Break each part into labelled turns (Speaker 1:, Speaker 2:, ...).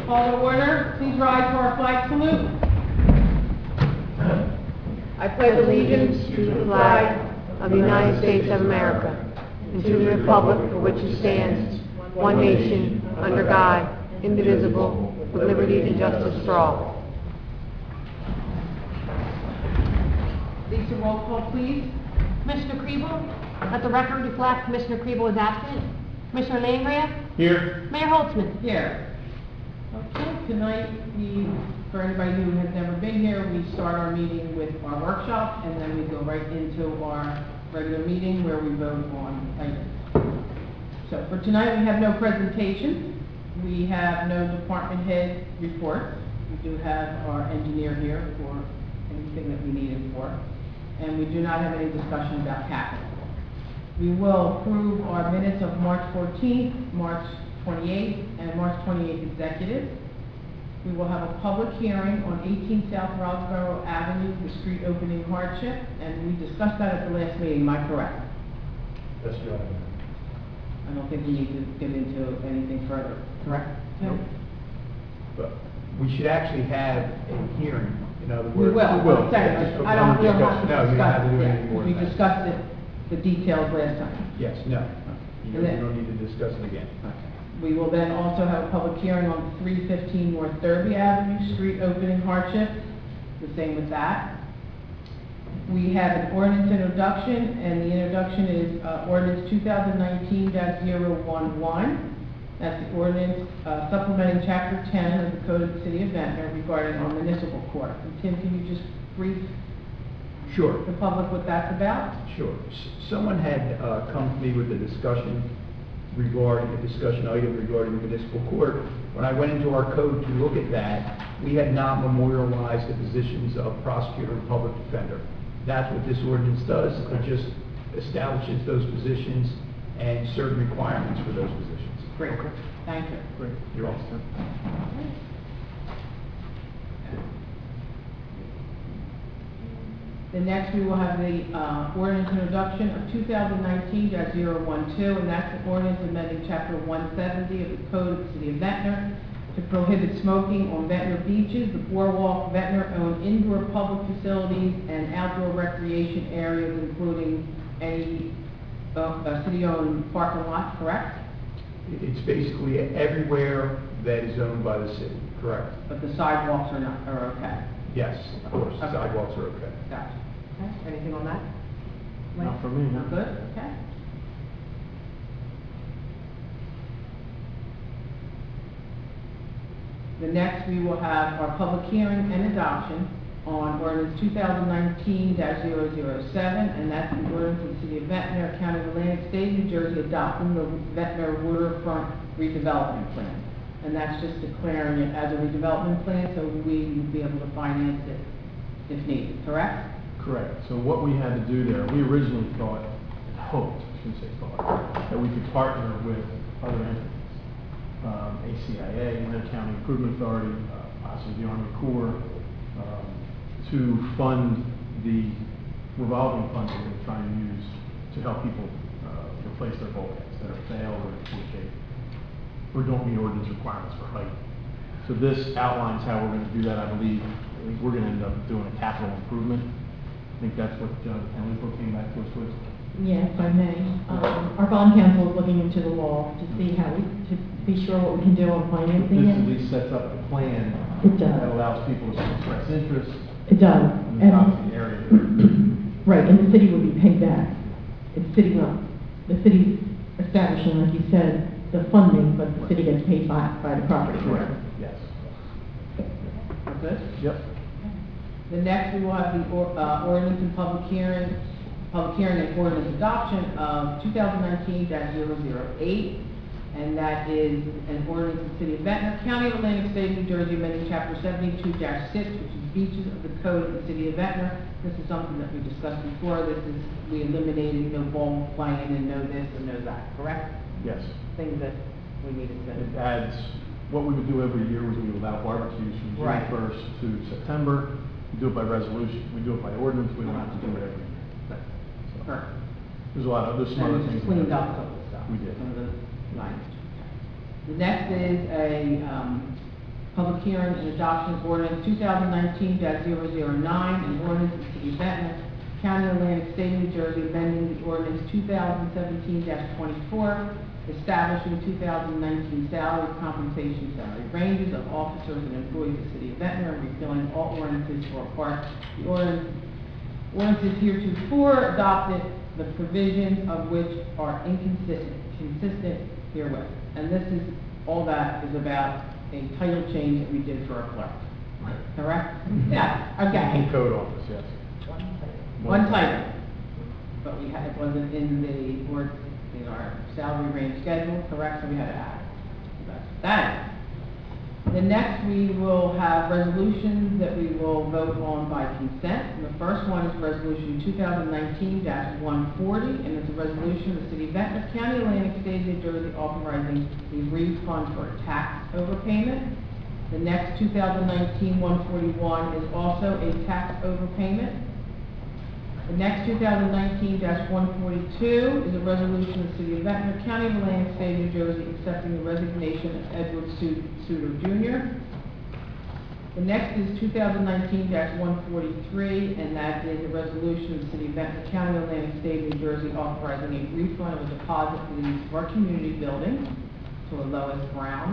Speaker 1: Call to order. Please rise for our flag salute. I pledge allegiance to the flag of the United States of America and to the republic for which it stands, one nation, under God, indivisible, with liberty and justice for all. Lisa, roll call, please.
Speaker 2: Commissioner Kriebel, let the record reflect Commissioner Kriebel is absent. Commissioner Langgraf?
Speaker 3: Here.
Speaker 2: Mayor Holtzman?
Speaker 1: Here. Okay, tonight, for anybody who has never been here, we start our meeting with our workshop, and then we go right into our regular meeting where we vote on items. So for tonight, we have no presentation. We have no department head reports. We do have our engineer here for anything that we need him for. And we do not have any discussion about capital. We will approve our minutes of March 14th, March 28th, and March 28th executive. We will have a public hearing on 18 South Rosborough Avenue, the street opening hardship, and we discussed that at the last meeting. Am I correct?
Speaker 3: Yes, Your Honor.
Speaker 1: I don't think we need to get into anything further, correct?
Speaker 3: No. But we should actually have a hearing, in other
Speaker 1: We
Speaker 3: words.
Speaker 1: will. Second, I don't feel have to
Speaker 3: No, you don't have to do
Speaker 1: discuss
Speaker 3: anything more
Speaker 1: it. We
Speaker 3: than that.
Speaker 1: discussed it, the details last time.
Speaker 3: Yes, no. You
Speaker 1: And then-
Speaker 3: don't need to discuss it again.
Speaker 1: We will then also have a public hearing on 315 North Derby Avenue, street opening hardship, the same with that. We have an ordinance introduction, and the introduction is ordinance 2019-011. That's the ordinance supplementing Chapter 10 of the Code of the City of Ventnor regarding our municipal court. And Tim, can you just brief
Speaker 3: Sure.
Speaker 1: the public what that's about?
Speaker 3: Sure. Someone had come to me with a discussion item regarding the municipal court. When I went into our code to look at that, we had not memorialized the positions of prosecutor and public defender. That's what this ordinance does. It just establishes those positions and certain requirements for those positions.
Speaker 1: Great.
Speaker 3: Okay.
Speaker 1: Thank you.
Speaker 3: Great. You're welcome.
Speaker 1: The next, we will have the ordinance introduction of 2019-012, and that's the ordinance amending Chapter 170 of the Code of the City of Ventnor to prohibit smoking on Ventnor beaches, the boardwalk, Ventnor-owned indoor public facilities, and outdoor recreation areas, including any city-owned parking lots, correct?
Speaker 3: It's basically everywhere that is owned by the city, correct?
Speaker 1: But the sidewalks are okay.
Speaker 3: Yes, of course,
Speaker 1: Okay.
Speaker 3: sidewalks are okay.
Speaker 1: Gotcha. Okay, anything on that?
Speaker 3: Not for me, no.
Speaker 1: Good, okay. The next, we will have our public hearing and adoption on ordinance 2019-007, and that's the ordinance of the City of Ventnor, County of Atlantic, State of New Jersey, adopting the Ventnor waterfront redevelopment plan. And that's just declaring it as a redevelopment plan, so we will be able to finance it if needed, correct?
Speaker 4: Correct. So what we had to do there, we originally hoped, I shouldn't say thought, that we could partner with other entities. ACIA, Atlantic County Improvement Authority, possibly the Army Corps, to fund the revolving fund that we're trying to use to help people replace their bulkheads that are failed or in poor shape, or don't meet ordinance requirements for height. So this outlines how we're going to do that. I believe we're going to end up doing a capital improvement. I think that's what the info came back to us with.
Speaker 5: Yes, if I may. Our bond council is looking into the law to see to be sure what we can do on financing
Speaker 4: This
Speaker 5: it.
Speaker 4: at least sets up a plan
Speaker 5: It does.
Speaker 4: that allows people to express interest
Speaker 5: It does.
Speaker 4: in the property area.
Speaker 5: Right, and the city would be paid back. It's city run. The city's establishing, like you said, the funding, but the city gets paid by the property.
Speaker 4: Correct. Yes.
Speaker 1: Good?
Speaker 4: Yep.
Speaker 1: The next, we will have the ordinance and public hearing and ordinance adoption of 2019-008, and that is an ordinance of the City of Ventnor, County of Atlantic, State of New Jersey, amending Chapter 72-6, which is beaches of the Code of the City of Ventnor. This is something that we discussed before. We eliminated no ball playing and no this and no that, correct?
Speaker 4: Yes.
Speaker 1: Things that we needed to.
Speaker 4: It adds, what we would do every year was we would allow barbecues from June
Speaker 1: Right.
Speaker 4: 1st to September. We do it by resolution. We do it by ordinance. We don't have to do it every year. So,
Speaker 1: Perfect.
Speaker 4: there's there's some
Speaker 1: And
Speaker 4: other
Speaker 1: we
Speaker 4: things.
Speaker 1: just cleaned up a couple of stuff.
Speaker 4: We did.
Speaker 1: Some of the lines. The next is a public hearing and adoption of ordinance 2019-009, an ordinance of the City of Ventnor, County of Atlantic State, New Jersey, amending the ordinance 2017-24, establishing 2019 salary compensation salary ranges of officers and employees of the City of Ventnor, and repealing all ordinances for a part. The ordinances heretofore adopted, the provisions of which are consistent herewith. And this is, all that is about a title change that we did for our clerk.
Speaker 4: Right.
Speaker 1: Correct? Yeah, okay.
Speaker 4: Code office, yes.
Speaker 1: One title. But we had, it wasn't in our salary range schedule, correct, so we had to add it. That. The next, we will have resolutions that we will vote on by consent. And the first one is Resolution 2019-140, and it's a resolution of the City of Ventnor, County, Atlantic State, New Jersey, authorizing a refund for a tax overpayment. The next 2019-141 is also a tax overpayment. The next 2019-142 is a resolution of the City of Ventnor, County of Atlantic State, New Jersey, accepting the resignation of Edward Suter Jr. The next is 2019-143, and that is a resolution of the City of Ventnor, County of Atlantic State, New Jersey, authorizing a refund of a deposit for the use of our community building to a Lois Brown.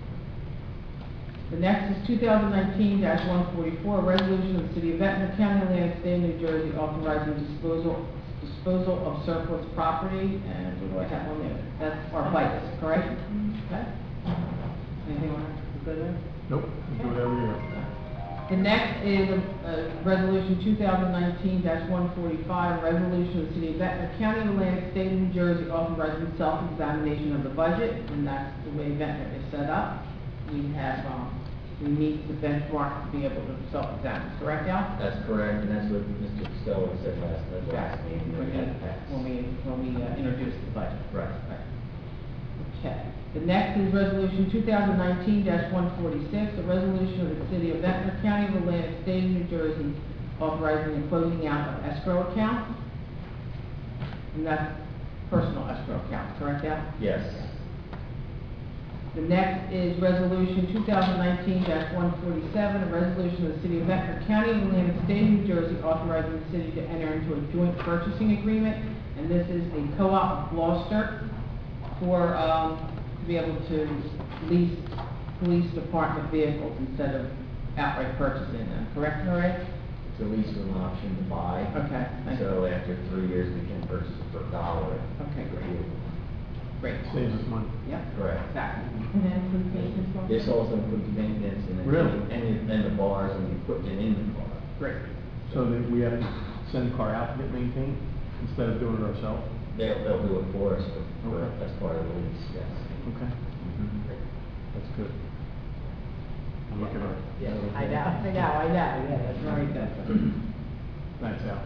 Speaker 1: The next is 2019-144, a resolution of the City of Ventnor, County of Atlantic State, New Jersey, authorizing disposal of surplus property, and what do I have on there? That's our bikes, correct? Okay. Anything on that? Good there?
Speaker 4: Nope, we do it every year.
Speaker 1: The next is a resolution 2019-145, a resolution of the City of Ventnor, County of Atlantic State, New Jersey, authorizing self-examination of the budget, and that's the way Ventnor is set up. We have, we meet the benchmark to be able to self-examine, correct, Al?
Speaker 6: That's correct, and that's what Mr. Costello said last meeting.
Speaker 1: When we introduced the budget.
Speaker 6: Right.
Speaker 1: Okay. The next is Resolution 2019-146, a resolution of the City of Ventnor, County of Atlantic State, New Jersey, authorizing the closing out of escrow accounts. And that's personal escrow accounts, correct, Al?
Speaker 6: Yes.
Speaker 1: The next is Resolution 2019-147, a resolution of the City of Ventnor, County of Atlantic State, New Jersey, authorizing the city to enter into a joint purchasing agreement, and this is a co-op of Gloucester for, to be able to lease police department vehicles instead of outright purchasing them, correct, Lorraine?
Speaker 6: It's a lease with an option to buy.
Speaker 1: Okay, thank you.
Speaker 6: So after 3 years, we can purchase it for $1.
Speaker 1: Okay, great. Great.
Speaker 4: Saves us money.
Speaker 1: Yep.
Speaker 6: Correct.
Speaker 1: Exactly.
Speaker 5: And then include maintenance also?
Speaker 6: This also includes maintenance and
Speaker 4: Really?
Speaker 6: and the bars and the equipment in the car.
Speaker 1: Great.
Speaker 4: So that we have to send the car out to get maintained instead of doing it ourselves?
Speaker 6: They'll do it for us, but
Speaker 4: Okay.
Speaker 6: that's part of the lease, yes.
Speaker 4: Okay, that's good. I'm looking at,
Speaker 1: Yes, I know, yeah, that's very good.
Speaker 4: thanks, Al.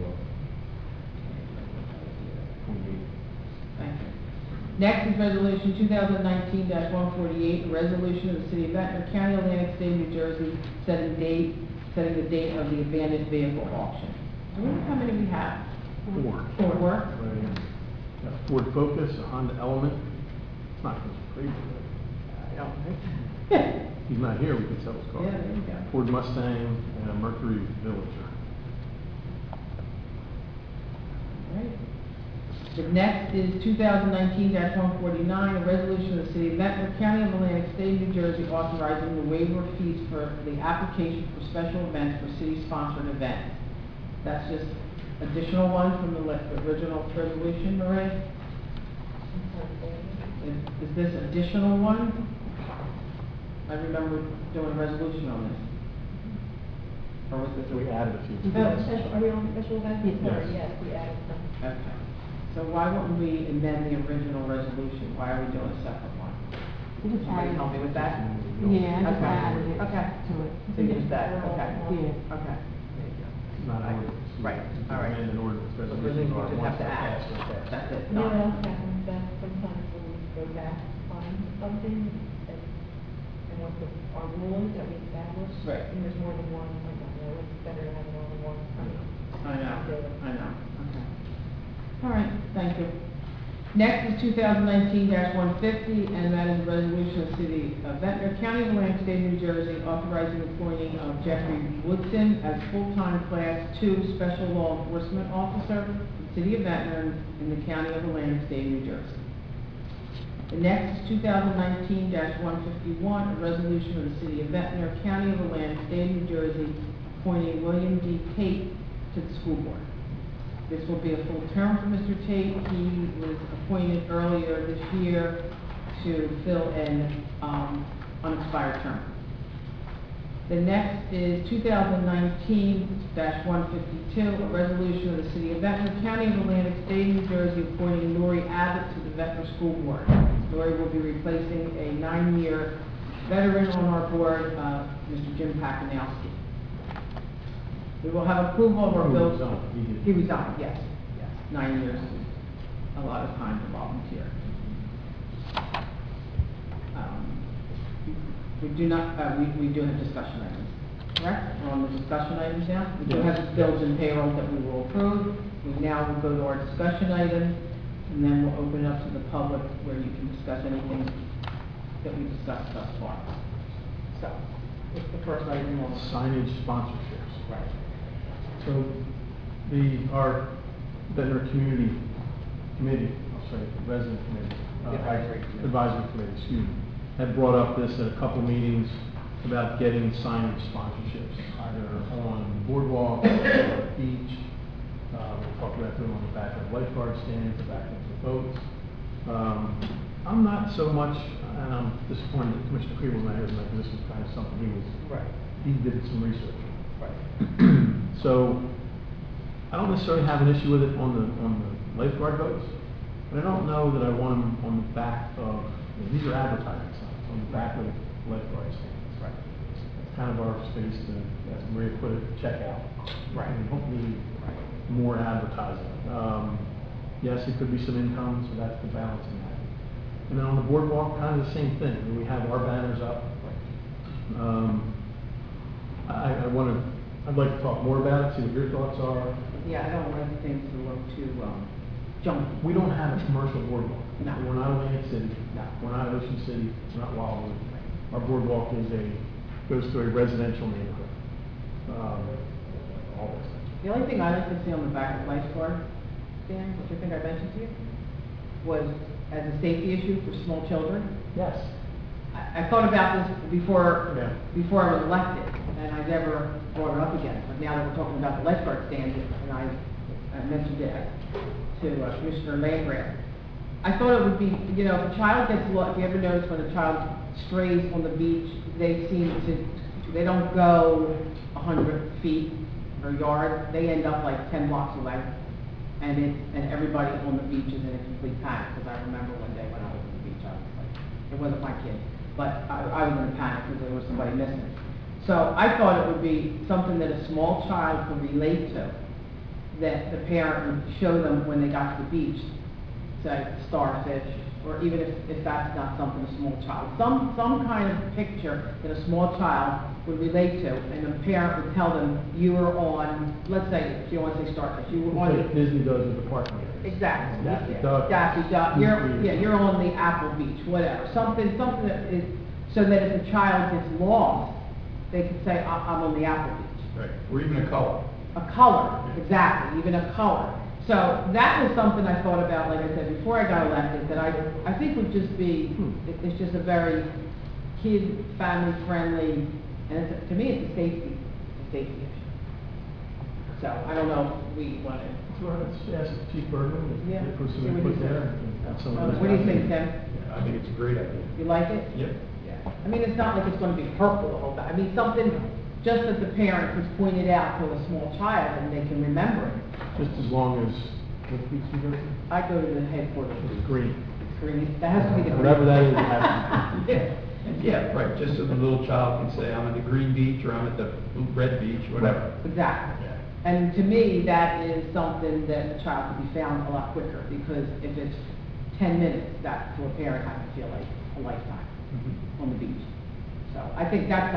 Speaker 1: Thank you. Next is Resolution 2019-148, a resolution of the City of Ventnor, County of Atlantic State, New Jersey, setting the date of the abandoned vehicle auction. Do we know how many we have?
Speaker 4: Ford.
Speaker 1: Four.
Speaker 4: Right here. Got a Ford Focus, a Honda Element. It's not crazy, but he's not here, we can sell his car.
Speaker 1: Yeah, there you go.
Speaker 4: Ford Mustang and a Mercury Villager.
Speaker 1: Right. The next is 2019-149, a resolution of the City of Ventnor, County of Atlantic State, New Jersey, authorizing the waiver of fees for the application for special events for city-sponsored events. That's just additional one from the original resolution, Maria? Is this additional one? I remember doing a resolution on this. Or was this?
Speaker 4: We added a few.
Speaker 5: Are we on special events?
Speaker 4: Yes.
Speaker 5: Yes, we added some.
Speaker 1: Okay. So why wouldn't we amend the original resolution? Why are we doing a separate one? Somebody help me with that?
Speaker 2: Yeah, I just
Speaker 1: Okay.
Speaker 2: added it
Speaker 1: Okay.
Speaker 2: to it.
Speaker 1: So you just that, okay.
Speaker 2: Yeah.
Speaker 1: Okay.
Speaker 4: Not an ordinance.
Speaker 1: Right, all right.
Speaker 4: Amend an ordinance,
Speaker 1: So
Speaker 4: resolution,
Speaker 1: we
Speaker 4: or
Speaker 1: just have to
Speaker 4: once
Speaker 1: add.
Speaker 4: passed, okay.
Speaker 1: That's it.
Speaker 5: You know what
Speaker 1: Done.
Speaker 5: else happens, that sometimes when we go back to find something, and what our rules that we established.
Speaker 1: Right.
Speaker 5: And there's more than one, I don't know, it's better to have more than one.
Speaker 1: I know. Okay. All right, thank you. Next is 2019-150, and that is a resolution of the City of Ventnor, County of Atlantic, State of New Jersey, authorizing the appointing of Jeffrey Woodson as full-time Class 2 Special Law Enforcement Officer for the City of Ventnor in the County of Atlantic, State of New Jersey. The next is 2019-151, a resolution of the City of Ventnor, County of Atlantic, State of New Jersey, appointing William D. Tate to the school board. This will be a full term for Mr. Tate. He was appointed earlier this year to fill an unexpired term. The next is 2019-152, a resolution of the City of Ventnor, County of Atlantic, State of New Jersey, appointing Lori Abbott to the Ventnor School Board. Lori will be replacing a 9-year veteran on our board, Mr. Jim Pakinowski. We will have approval of our
Speaker 4: He
Speaker 1: bills.
Speaker 4: resigned.
Speaker 1: He resigned, yes, 9 years, a lot of time to volunteer. We do not, we do have discussion items, correct? We're on the discussion items now. We do
Speaker 4: Yes.
Speaker 1: have bills and payroll that we will approve. We now will go to our discussion items, and then we'll open it up to the public where you can discuss anything that we discussed thus far. So, what's the first item on?
Speaker 4: Signage sponsorships.
Speaker 1: Right.
Speaker 4: So, our Ventnor Community Committee, I'll say, resident committee. Advisory committee, excuse me, had brought up this at a couple meetings about getting signage sponsorships, either on the boardwalk, or the beach. We talked about doing on the back of lifeguard stands, the back of the boats. I'm not so much, and I'm disappointed that Commissioner Kriebel's not here tonight, because this was kind of something he did some research on.
Speaker 1: Right.
Speaker 4: So, I don't necessarily have an issue with it on the lifeguard boats, but I don't know that I want them on the back of, these are advertising signs, on the back of lifeguard stands.
Speaker 1: Right.
Speaker 4: It's kind of our space to, as Maria put it, check out.
Speaker 1: Right.
Speaker 4: And we don't need more advertising. Yes, it could be some income, so that's the balancing act. And then on the boardwalk, kind of the same thing. We have our banners up. I'd like to talk more about it, see what your thoughts are.
Speaker 1: Yeah, I don't want things to look too, junky.
Speaker 4: We don't have a commercial boardwalk.
Speaker 1: No.
Speaker 4: We're not Atlantic City.
Speaker 1: No.
Speaker 4: We're not Ocean City. We're not Wildwood. Our boardwalk goes through a residential neighborhood. All this.
Speaker 1: The only thing I like to see on the back of lifeguard stand, which I think I mentioned to you, was as a safety issue for small children.
Speaker 4: Yes.
Speaker 1: I thought about this before
Speaker 4: Yeah.
Speaker 1: I was elected, and I never brought it up again. But now that we're talking about the lifeguard stand, and I mentioned it to Commissioner Landgraf, I thought it would be, if a child gets lost, if you ever notice when a child strays on the beach, they don't go 100 feet or yards, they end up like 10 blocks away. And everybody on the beach is in a complete panic, because I remember one day when I was on the beach, I was like, it wasn't my kid, but I was in a panic because there was somebody missing. So I thought it would be something that a small child could relate to, that the parent would show them when they got to the beach, say starfish, or even if that's not something a small child, some kind of picture that a small child would relate to, and the parent would tell them, you were on, let's say, if you don't want to say starfish, you were on.
Speaker 4: Like Disney does with the parking area.
Speaker 1: Exactly.
Speaker 4: Daffy
Speaker 1: Yeah.
Speaker 4: Duck.
Speaker 1: Daffy Duck, you're on the Apple Beach, whatever, something that is, so that if a child gets lost, they can say, I'm on the Apple Beach.
Speaker 3: Right, or even a color.
Speaker 1: A color, exactly, even a color. So that was something I thought about, like I said, before I got elected, that I think would just be, it's just a very kid, family friendly, and to me, it's a safety issue. So I don't know if we want to.
Speaker 4: Well, let's ask Chief Bergman,
Speaker 1: Yeah.
Speaker 4: if there's
Speaker 1: See
Speaker 4: some
Speaker 1: what he
Speaker 4: input
Speaker 1: says.
Speaker 4: there. And have some of those
Speaker 1: What do you
Speaker 4: guys.
Speaker 1: think, Tim?
Speaker 3: Yeah, I think it's a great idea.
Speaker 1: You like it?
Speaker 3: Yep.
Speaker 1: Yeah. I mean, it's not like it's going to be purple the whole time. I mean, something just that the parent has pointed out to a small child and they can remember it.
Speaker 4: Just as long as, what beach you go to?
Speaker 1: I go to the headquarters.
Speaker 4: It's green.
Speaker 1: Green. That has to be the.
Speaker 4: Whatever that is, it has to
Speaker 1: Yeah.
Speaker 3: Yeah, right, just so the little child can say, I'm at the green beach, or I'm at the red beach, whatever.
Speaker 1: Exactly.
Speaker 3: Yeah.
Speaker 1: And to me, that is something that a child can be found a lot quicker, because if it's 10 minutes, that to a parent, I can feel like a lifetime on the beach. So I think that's something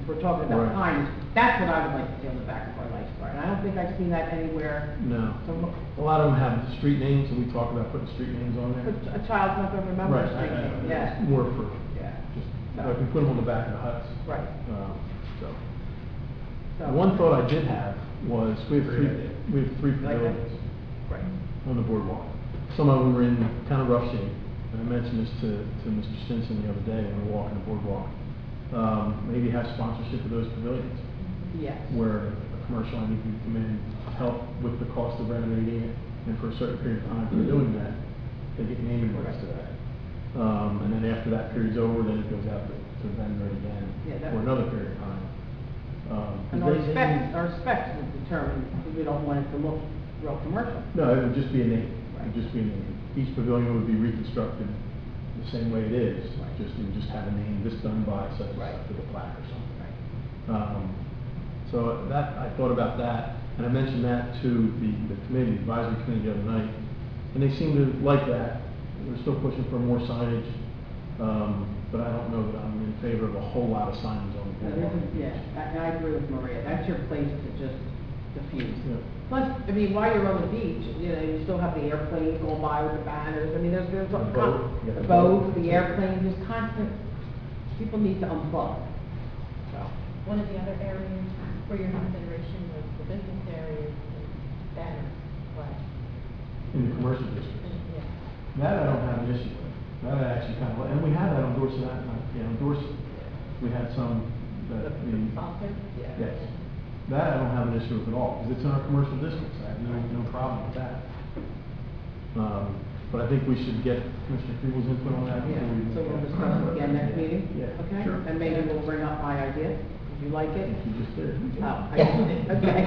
Speaker 1: we're talking about
Speaker 4: Right.
Speaker 1: times, that's what I would like to see on the back of our license plate. And I don't think I've seen that anywhere.
Speaker 4: No.
Speaker 1: So,
Speaker 4: A lot of them have street names, and we talk about putting street names on there.
Speaker 1: a child's not gonna remember
Speaker 4: Right,
Speaker 1: the street name, yeah.
Speaker 4: it's more for,
Speaker 1: Yeah.
Speaker 4: just, like, we put them on the back of the huts.
Speaker 1: Right.
Speaker 4: So,
Speaker 1: So-
Speaker 4: one thought I did have was, we have
Speaker 3: Great idea.
Speaker 4: three
Speaker 1: Like that?
Speaker 4: pavilions
Speaker 1: Right.
Speaker 4: on the boardwalk. Some of them are in kind of rough shape, and I mentioned this to Mr. Stinson the other day when we were walking the boardwalk. Maybe have sponsorship of those pavilions,
Speaker 1: Yes.
Speaker 4: where a commercial entity can come in, help with the cost of renovating it, and for a certain period of time for doing that, they get naming rights to that. And then after that period's over, then it goes out to vendor again
Speaker 1: Yeah, that-
Speaker 4: for another period of time.
Speaker 1: And our specs would determine, if we don't want it to look real commercial.
Speaker 4: No, it would just be a name, it
Speaker 1: Right.
Speaker 4: would just be a name. Each pavilion would be reconstructed the same way it is,
Speaker 1: Right.
Speaker 4: just, you would just have a name, this done by such and
Speaker 1: Right.
Speaker 4: such with a plaque or something.
Speaker 1: Right.
Speaker 4: So that, I thought about that, and I mentioned that to the committee, the advisory committee the other night, and they seem to like that. We're still pushing for more signage, but I don't know that I'm in favor of a whole lot of signage on the boardwalk.
Speaker 1: Yeah, I agree with Maria, that's your place to just diffuse.
Speaker 4: Yeah.
Speaker 1: Plus, I mean, while you're on the beach, you know, you still have the airplanes going by with the banners, I mean, there's a
Speaker 4: The boat, yeah,
Speaker 1: the
Speaker 4: the
Speaker 1: boat,
Speaker 4: boat.
Speaker 1: the airplane, there's constant, people need to unplug, so.
Speaker 7: One of the other areas for your consideration was the business areas and banner flags.
Speaker 4: In the commercial district.
Speaker 7: Yeah.
Speaker 4: That I don't have an issue with. That I actually kind of, and we had that on Dorset, Dorset. We had some that, I mean,
Speaker 7: Foster?
Speaker 4: yes. That I don't have an issue with at all, because it's in our commercial districts. I have no problem with that. But I think we should get Commissioner Kriebel's input on that.
Speaker 1: Yeah,
Speaker 4: before we
Speaker 1: so we'll
Speaker 4: get-
Speaker 1: discuss it again next meeting?
Speaker 4: Yeah,
Speaker 1: Okay?
Speaker 4: sure.
Speaker 1: And maybe we'll bring up my idea, if you like
Speaker 4: I
Speaker 1: it.
Speaker 4: think you just did.
Speaker 1: Oh, I did, okay.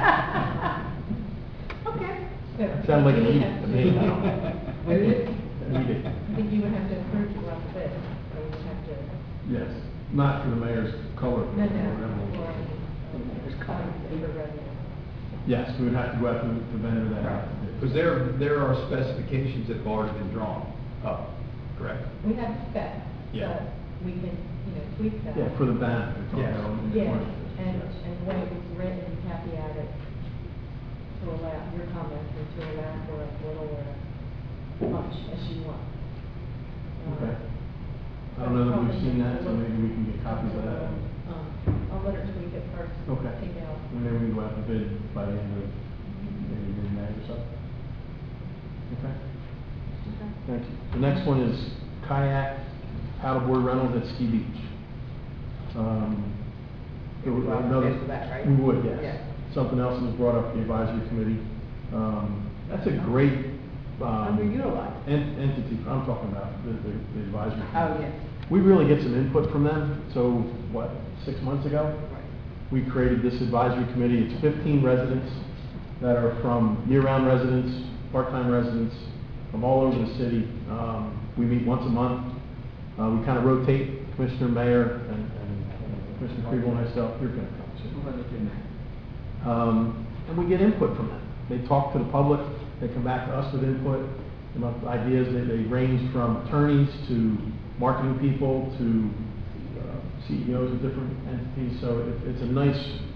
Speaker 1: Okay.
Speaker 7: So,
Speaker 4: Sounded like a
Speaker 7: you would
Speaker 4: meeting
Speaker 7: have
Speaker 4: to
Speaker 7: to-
Speaker 4: me, I don't know.
Speaker 1: What is it?
Speaker 4: A meeting.
Speaker 7: I think you would have to approve to run the bid, or you would have to.
Speaker 4: Yes, not for the mayor's color.
Speaker 7: No,
Speaker 4: whatever.
Speaker 7: For revenue.
Speaker 4: Yes, we would have to go out to the vendor that out.
Speaker 3: Because there are specifications that have already been drawn up, correct?
Speaker 7: We have specs,
Speaker 3: Yeah.
Speaker 7: but we can, tweak that.
Speaker 4: Yeah, for the banner.
Speaker 3: Yeah.
Speaker 7: Yes, and the way it was written, you happy at it to allow your comments and to allow for as little or as much as you want.
Speaker 4: Okay. I don't know that we've seen that, so maybe we can get copies of that.
Speaker 7: I'll let her tweak it first.
Speaker 4: Okay.
Speaker 7: Take out.
Speaker 4: And then we can go out to bid by the end of maybe mid-May or so. Okay, thank you. The next one is kayak paddleboard rentals at Ski Beach. There was
Speaker 1: Well,
Speaker 4: another.
Speaker 1: after that, right?
Speaker 4: We would, yes.
Speaker 1: Yeah.
Speaker 4: Something else that was brought up in the advisory committee. That's a great,
Speaker 1: Underutilized.
Speaker 4: entity, I'm talking about the advisory.
Speaker 1: Oh,
Speaker 4: committee.
Speaker 1: yes.
Speaker 4: We really get some input from them, so, 6 months ago?
Speaker 1: Right.
Speaker 4: We created this advisory committee. It's 15 residents that are from year-round residents, part-time residents, from all over the city. We meet once a month. We kind of rotate, Commissioner, Mayor, and Commissioner Kriebel and myself. You're going to come too. And we get input from them. They talk to the public, they come back to us with input, ideas. They range from attorneys to marketing people to CEOs of different entities. So it's a nice,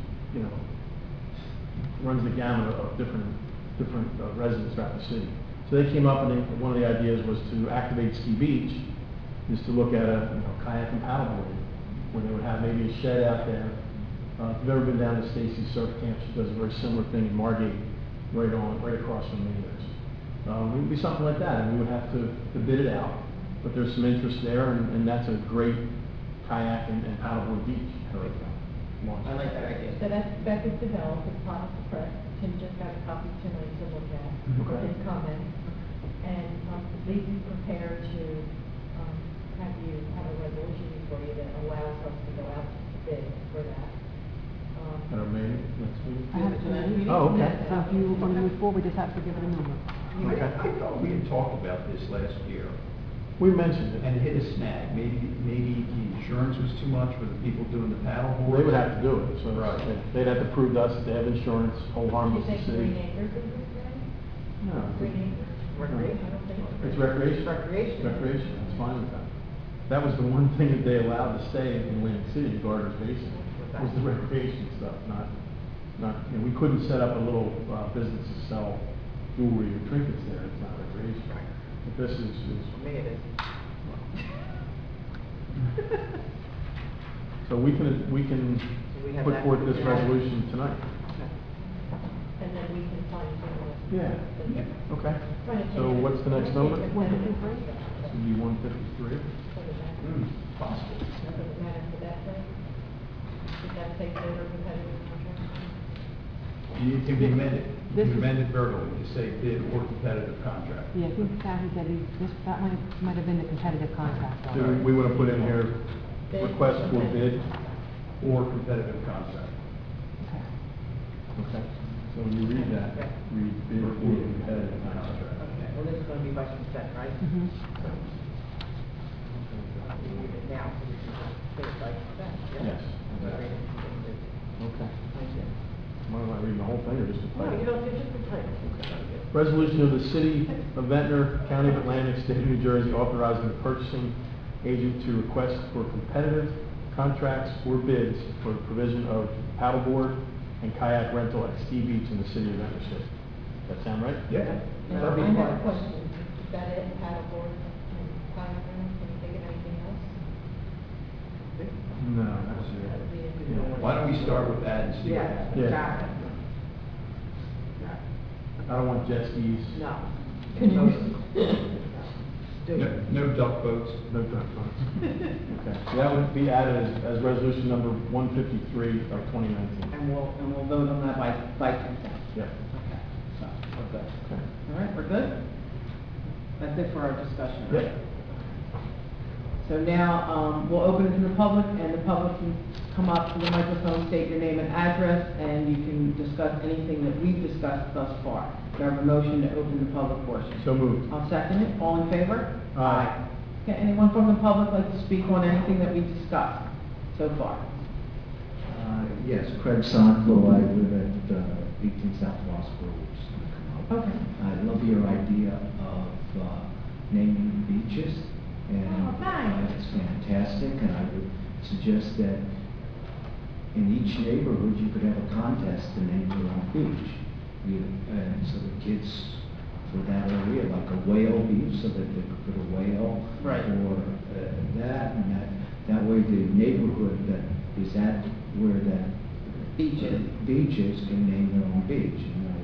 Speaker 4: runs the gamut of different residents throughout the city. So they came up and one of the ideas was to activate Ski Beach, is to look at a kayak and paddleboarding, where they would have maybe a shed out there. If you've ever been down to Stacy's Surf Camp, she does a very similar thing in Margate, right across from Maynard's. It would be something like that, and we would have to bid it out, but there's some interest there, and that's a great kayak and paddleboard beach.
Speaker 1: I like that idea.
Speaker 7: So that spec is developed, it's part of the press. Tim just got a copy tonight to look at,
Speaker 4: Okay.
Speaker 7: his comments. And, Lee is prepared to, have you have a resolution before you that allows us to go out to bid for that.
Speaker 4: At our meeting next week?
Speaker 2: I have it tonight.
Speaker 4: Oh, okay.
Speaker 2: So if you want to move forward, we just have to give it a number.
Speaker 4: Okay.
Speaker 3: I thought we had talked about this last year
Speaker 4: We mentioned it.
Speaker 3: and hit a snag. Maybe the insurance was too much for the people doing the paddleboard.
Speaker 4: They would have to do it, so
Speaker 3: Right.
Speaker 4: they'd have to prove to us that they have insurance, hold
Speaker 7: Do you
Speaker 4: harmless to
Speaker 7: think
Speaker 4: the
Speaker 7: Green
Speaker 4: city.
Speaker 7: Acres is this thing?
Speaker 4: No.
Speaker 7: Green Acres?
Speaker 1: Recreation.
Speaker 7: I don't think so.
Speaker 4: It's recreation?
Speaker 1: Recreation.
Speaker 4: Recreation, that's fine with that. That was the one thing that they allowed to stay in Atlantic City, Gardner's Basin. was the recreation stuff, not, you know, we couldn't set up a little, business to sell jewelry or trinkets there, it's not recreation. But this is.
Speaker 1: For me, it is.
Speaker 4: So we can
Speaker 1: we have
Speaker 4: put
Speaker 1: that-
Speaker 4: forth this
Speaker 1: yeah.
Speaker 4: resolution tonight.
Speaker 7: And then we can find someone.
Speaker 4: Yeah. Okay.
Speaker 7: Trying to
Speaker 4: So
Speaker 7: take it-
Speaker 4: what's the next number?
Speaker 7: Take it-
Speaker 2: What, 53?
Speaker 4: This would be 153.
Speaker 3: Possible.
Speaker 7: Doesn't matter for that thing? If that takes over competitive contract?
Speaker 3: You can be amended, you
Speaker 2: This
Speaker 3: can
Speaker 2: is-
Speaker 3: amend it verbally to say bid or competitive contract.
Speaker 2: Yeah, I think Kathy said that might have been the competitive contract.
Speaker 4: Do we want to put in here, request for bid?
Speaker 3: Or competitive contract.
Speaker 2: Okay.
Speaker 4: Okay. So when you read that, read bid or competitive contract.
Speaker 1: Okay, well, this is gonna be by consent, right?
Speaker 2: Mhm.
Speaker 1: So, we need it now, so we can put it by consent, yeah?
Speaker 4: Yes.
Speaker 1: Read it.
Speaker 4: Okay.
Speaker 1: Thank you.
Speaker 4: Why am I reading the whole thing or just the
Speaker 1: No,
Speaker 4: title?
Speaker 1: you don't, it's just the title.
Speaker 4: Resolution of the City of Ventnor, County of Atlantic, State of New Jersey, authorizing the purchasing agent to request for competitive contracts or bids for the provision of paddleboard and kayak rental at Ski Beach in the City of Ventnor City. That sound right?
Speaker 3: Yeah.
Speaker 7: Now,
Speaker 3: That'd be
Speaker 7: I have
Speaker 3: fine.
Speaker 7: a question. Is that it, paddleboard and kayak rental? Can you think of anything else?
Speaker 4: No, that's
Speaker 7: That would be
Speaker 4: it.
Speaker 7: a
Speaker 4: Yeah.
Speaker 3: Why don't we start with that and see what
Speaker 1: Yeah,
Speaker 3: happens?
Speaker 4: Yeah.
Speaker 1: got it.
Speaker 4: I don't want jet skis.
Speaker 1: No.
Speaker 5: Can you-
Speaker 1: Do
Speaker 3: No,
Speaker 1: it.
Speaker 3: no duck boats.
Speaker 4: No duck boats. Okay, so that would be added as resolution number 153 of 2019.
Speaker 1: And we'll vote on that by consent.
Speaker 4: Yeah.
Speaker 1: Okay, so, we're good.
Speaker 4: Okay.
Speaker 1: All right, we're good? That's it for our discussion, right?
Speaker 4: Yep.
Speaker 1: So now, we'll open it to the public, and the public can come up to the microphone, state your name and address, and you can discuss anything that we've discussed thus far. Do I have a motion to open the public portion?
Speaker 4: So moved.
Speaker 1: I'll second it. All in favor?
Speaker 4: Aye.
Speaker 1: Okay, anyone from the public like to speak on anything that we've discussed so far?
Speaker 8: Yes, Craig Sonklo, I live at 18 South Ross Road.
Speaker 1: Okay.
Speaker 8: I love your idea of naming beaches, and
Speaker 1: Oh, thanks.
Speaker 8: it's fantastic, and I would suggest that in each neighborhood, you could have a contest to name your own beach. And so the kids for that area, like a whale beach, so that they could put a whale.
Speaker 1: Right.
Speaker 8: Or that, and that way the neighborhood that is at where that
Speaker 1: Beaches.
Speaker 8: beaches can name their own beach,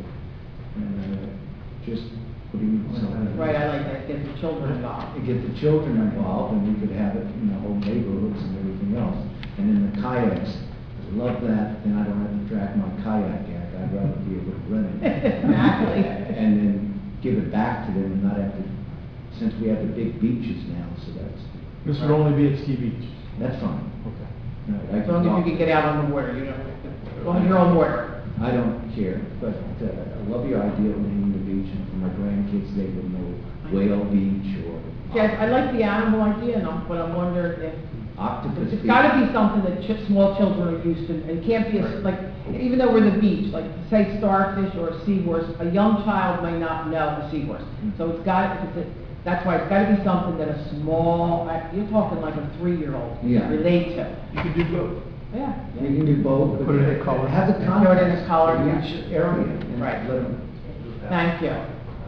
Speaker 8: and just putting something.
Speaker 1: Right, I like that, get the children involved.
Speaker 8: To get the children involved, and we could have it in the whole neighborhoods and everything else. And then the kayaks, I love that, then I don't have to drag my kayak out, I'd rather be able to rent it.
Speaker 1: Exactly.
Speaker 8: And then give it back to them and not have to, since we have the big beaches now, so
Speaker 4: This would only be at Ski Beach.
Speaker 8: that's fine.
Speaker 4: Okay.
Speaker 8: I
Speaker 1: As long as you can get out on the water, you know, as long as you're on water.
Speaker 8: I don't care, but I love your idea of naming the beach, and for my grandkids, they would know Whale Beach or
Speaker 1: Yes, I like the animal idea, but I'm wondering if,
Speaker 8: Octopus Beach.
Speaker 1: it's gotta be something that small children are used to, and it can't be like, even though we're the beach, like, say starfish or a seahorse, a young child may not know a seahorse. So it's that's why it's gotta be something that a small, you're talking like a 3-year-old
Speaker 8: Yeah.
Speaker 1: relate to.
Speaker 3: You could do both.
Speaker 1: Yeah.
Speaker 8: We can do both, but
Speaker 4: Put it in a color.
Speaker 8: have the
Speaker 1: Put it in
Speaker 8: contest
Speaker 1: a color,
Speaker 8: in
Speaker 1: yeah.
Speaker 8: each area, and
Speaker 1: Right.
Speaker 8: let them.
Speaker 1: Thank you.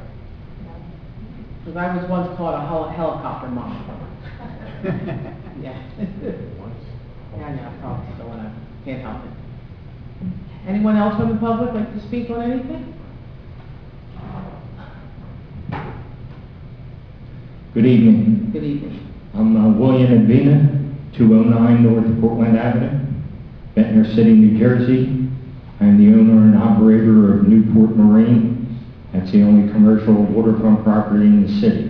Speaker 1: Because I was once called a helicopter mom. Yeah. Yeah, I know, probably still wanna, can't help it. Anyone else from the public like to speak on anything?
Speaker 9: Good evening.
Speaker 1: Good evening.
Speaker 9: I'm William Advina, 209 North Portland Avenue, Ventnor City, New Jersey. I'm the owner and operator of Newport Marine. That's the only commercial waterfront property in the city.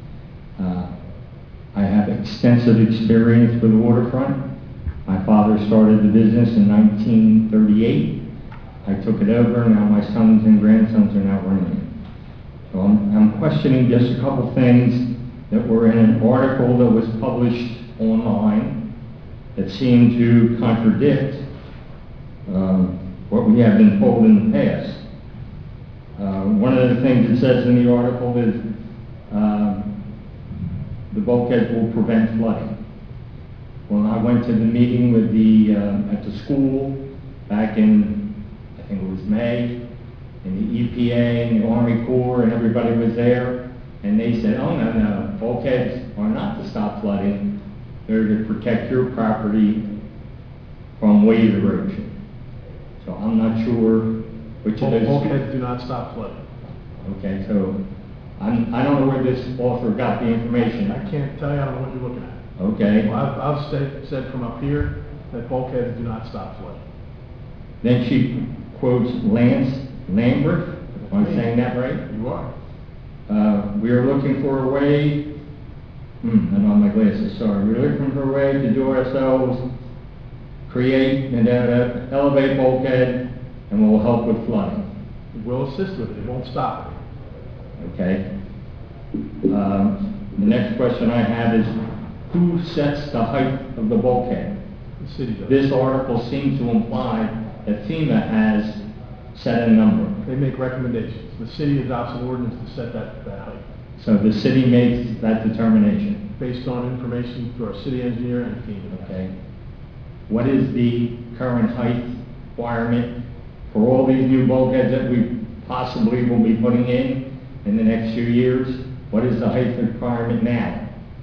Speaker 9: I have extensive experience with the waterfront. My father started the business in 1938. I took it over, and now my sons and grandsons are now running it. So I'm questioning just a couple things that were in an article that was published online that seemed to contradict what we have been told in the past. One of the things it says in the article is the bulkhead will prevent flooding. When I went to the meeting with the, at the school back in, I think it was May, and the EPA and the Army Corps and everybody was there, and they said, oh, no, bulkheads are not to stop flooding. They're to protect your property from wave erosion. So I'm not sure which of those.
Speaker 4: Bulkheads do not stop flooding.
Speaker 9: Okay, so I don't know where this author got the information.
Speaker 4: I can't tell you, I don't know what you're looking at.
Speaker 9: Okay.
Speaker 4: Well, I've said from up here that bulkheads do not stop flooding.
Speaker 9: Then she quotes Lance Lambert, if I'm saying that right?
Speaker 4: You are.
Speaker 9: We are looking for a way, I don't have my glasses, sorry. We're looking for a way to do ourselves, create and elevate bulkhead, and will help with flooding.
Speaker 4: It will assist with it, it won't stop it.
Speaker 9: Okay. The next question I have is, who sets the height of the bulkhead?
Speaker 4: The city does.
Speaker 9: This article seems to imply that FEMA has set a number.
Speaker 4: They make recommendations. The city adopts an ordinance to set that height,
Speaker 9: So the city makes that determination.
Speaker 4: based on information through our city engineer and FEMA.
Speaker 9: Okay. What is the current height requirement for all these new bulkheads that we possibly will be putting in the next few years? What is the height requirement now?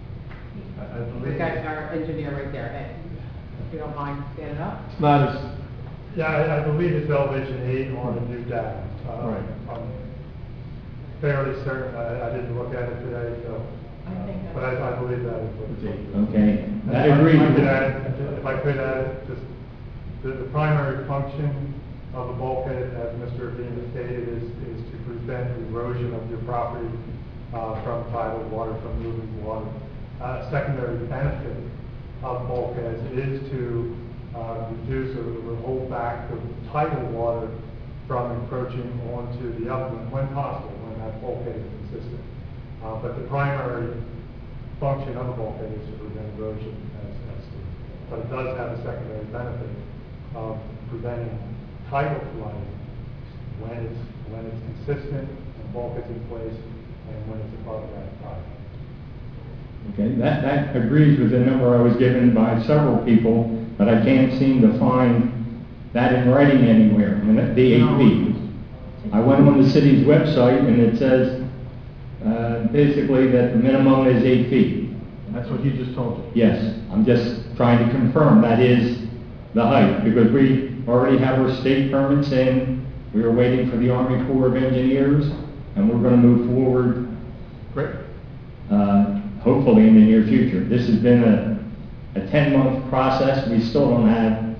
Speaker 1: We got our engineer right there, Ed. If you don't mind standing up.
Speaker 4: It's not as,
Speaker 10: Yeah, I believe it's elevation 8 on the new data.
Speaker 4: Right.
Speaker 10: I'm fairly certain, I didn't look at it today, so,
Speaker 7: I think
Speaker 10: but I believe that is what
Speaker 4: it's
Speaker 10: it's.
Speaker 4: 8.
Speaker 9: Okay.
Speaker 10: If
Speaker 9: I
Speaker 10: I
Speaker 9: agree.
Speaker 10: could add, if I could add, just, the primary function of the bulkhead, as Mr. Bean stated, is to prevent erosion of your property from tidal water, from moving water. Secondary benefit of bulkheads is to reduce or hold back the tidal water from encroaching onto the upland when possible, when that bulkhead is consistent. But the primary function of the bulkhead is to prevent erosion, but it does have a secondary benefit of preventing tidal flooding when it's consistent, and bulkhead's in place, and when it's above that tide.
Speaker 9: Okay, that agrees with the number I was given by several people, but I can't seem to find that in writing anywhere, and the 8 feet. I went on the city's website and it says, basically that the minimum is 8 feet.
Speaker 4: That's what he just told you.
Speaker 9: Yes, I'm just trying to confirm that is the height, because we already have our state permits in, we are waiting for the Army Corps of Engineers, and we're gonna move forward,
Speaker 4: Great.
Speaker 9: hopefully in the near future. This has been a 10-month process, we still don't have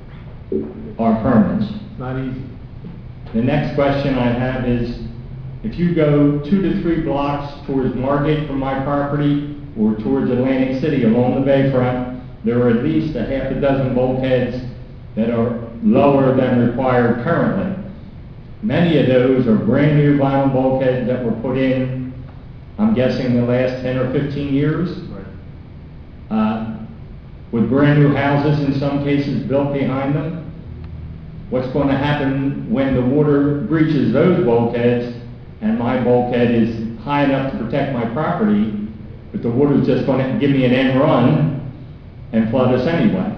Speaker 9: our permits.
Speaker 4: It's not easy.
Speaker 9: The next question I have is, if you go 2 to 3 blocks towards Margate from my property, or towards Atlantic City along the bayfront, there are at least a half a dozen bulkheads that are lower than required currently. Many of those are brand new vinyl bulkheads that were put in, I'm guessing, the last 10 or 15 years.
Speaker 4: Right.
Speaker 9: With brand new houses in some cases built behind them. What's going to happen when the water breaches those bulkheads and my bulkhead is high enough to protect my property, but the water's just going to give me an end run and flood us anyway?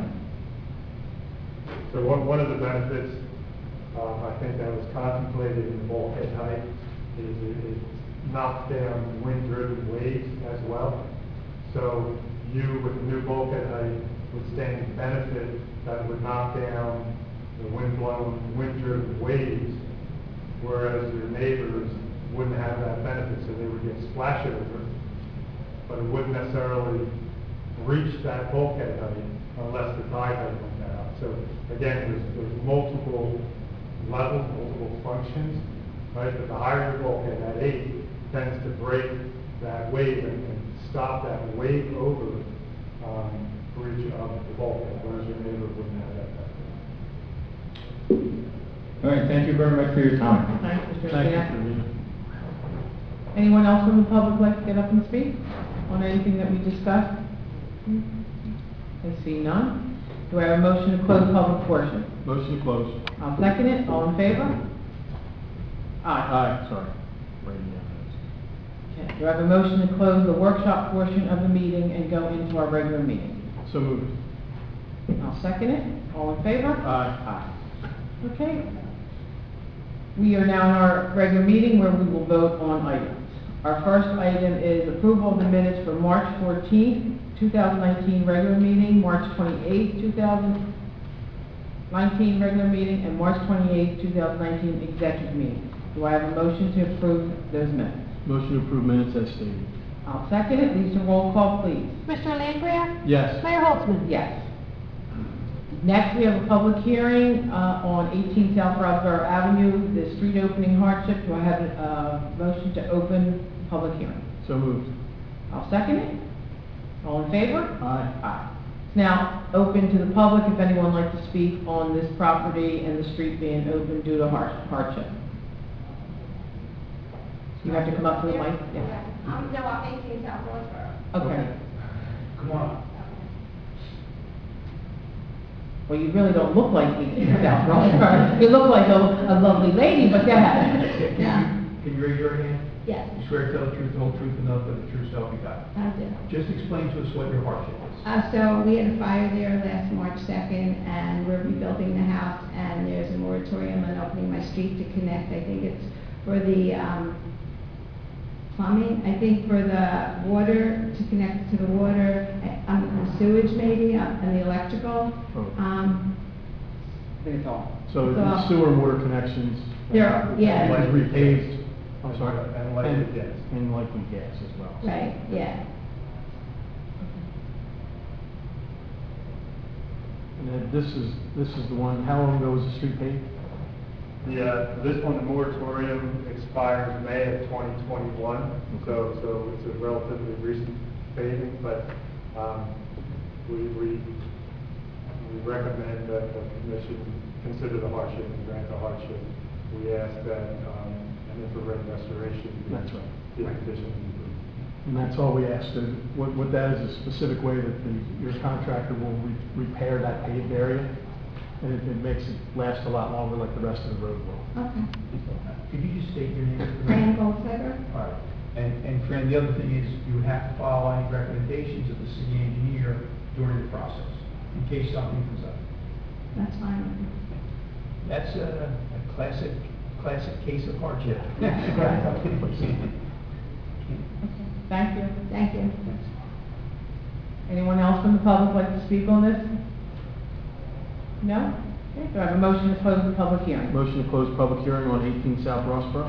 Speaker 10: So one of the benefits, I think that was contemplated in the bulkhead height is it knocks down wind-driven waves as well. So you, with the new bulkhead height, would stand to benefit that would knock down the wind-blown, wind-driven waves, whereas your neighbors wouldn't have that benefit, so they would get splash over, but it wouldn't necessarily reach that bulkhead height unless the tide height went down. So again, there's multiple levels, multiple functions, right? But the higher your bulkhead, that 8, tends to break that wave and stop that wave over breach of the bulkhead, whereas your neighbor wouldn't have that benefit.
Speaker 9: All right, thank you very much for your time.
Speaker 1: Thanks, Mr.
Speaker 4: Thank you,
Speaker 1: Staff.
Speaker 4: Karina.
Speaker 1: Anyone else from the public like to get up and speak on anything that we discussed? I see none. Do I have a motion to close the public portion?
Speaker 4: Motion to close.
Speaker 1: I'll second it. All in favor? Aye.
Speaker 4: Aye, sorry. Writing down
Speaker 1: Okay. Do I have a motion to close the workshop portion of the meeting and go into our regular meeting?
Speaker 4: those. So moved.
Speaker 1: I'll second it. All in favor?
Speaker 4: Aye.
Speaker 1: Okay. We are now in our regular meeting where we will vote on items. Our first item is approval of the minutes for March 14th, 2019 regular meeting, March 28th, 2019 regular meeting, and March 28th, 2019 executive meeting. Do I have a motion to approve those minutes?
Speaker 4: Motion to approve minutes as stated.
Speaker 1: I'll second it. Lisa, roll call, please.
Speaker 2: Mr. Langria?
Speaker 4: Yes.
Speaker 2: Mayor Holtzman?
Speaker 1: Yes. Next, we have a public hearing on 18 South Roswell Avenue, the street opening hardship. Do I have a motion to open public hearing?
Speaker 4: So moved.
Speaker 1: I'll second it. All in favor?
Speaker 4: Aye.
Speaker 1: Aye. It's now open to the public if anyone would like to speak on this property and the street being open due to hardship. You have to come up to the mic? Yes.
Speaker 11: No, I'm 18 South Roseboro.
Speaker 1: Okay.
Speaker 3: Come on.
Speaker 1: Well, you really don't look like 18 South Roseboro. You look like a lovely lady, but go ahead.
Speaker 3: Can you raise your hand?
Speaker 11: Yes,
Speaker 3: You swear to tell the truth, the whole truth, and nothing but the true self you got.
Speaker 11: I do.
Speaker 3: Just explain to us what your hardship is.
Speaker 11: So we had a fire there last March 2nd, and we're rebuilding the house, and there's a moratorium on opening my street to connect. I think it's for the plumbing, I think for the water, to connect to the water, sewage maybe, and the electrical.
Speaker 4: Oh.
Speaker 1: I think it's all.
Speaker 4: So
Speaker 11: So-
Speaker 4: the sewer and water connections.
Speaker 11: There, yeah.
Speaker 4: Was repaved, I'm sorry.
Speaker 3: And likely gas.
Speaker 4: And likely gas as well.
Speaker 11: Right, yeah.
Speaker 4: And then this is the one, how long ago was the street paved?
Speaker 10: This one, the moratorium expires May of 2021, so it's a relatively recent paving, but we recommend that the commission consider the hardship and grant the hardship. We ask that an infrared restoration
Speaker 4: That's right.
Speaker 10: be a condition.
Speaker 4: And that's all we asked. And what that is a specific way that your contractor will repair that paved area. And it makes it last a lot longer like the rest of the road will.
Speaker 11: Okay.
Speaker 3: Could you just state your name?
Speaker 11: Fran Goldfeather?
Speaker 3: All right. And Fran, the other thing is you would have to follow any recommendations of the city engineer during the process, in case something comes up.
Speaker 11: That's fine.
Speaker 3: That's a classic case of hardship.
Speaker 1: Thank you.
Speaker 11: Thank you.
Speaker 1: Anyone else from the public like to speak on this? No? Okay, do I have a motion to close the public hearing?
Speaker 4: Motion to close public hearing on 18 South Rossboro.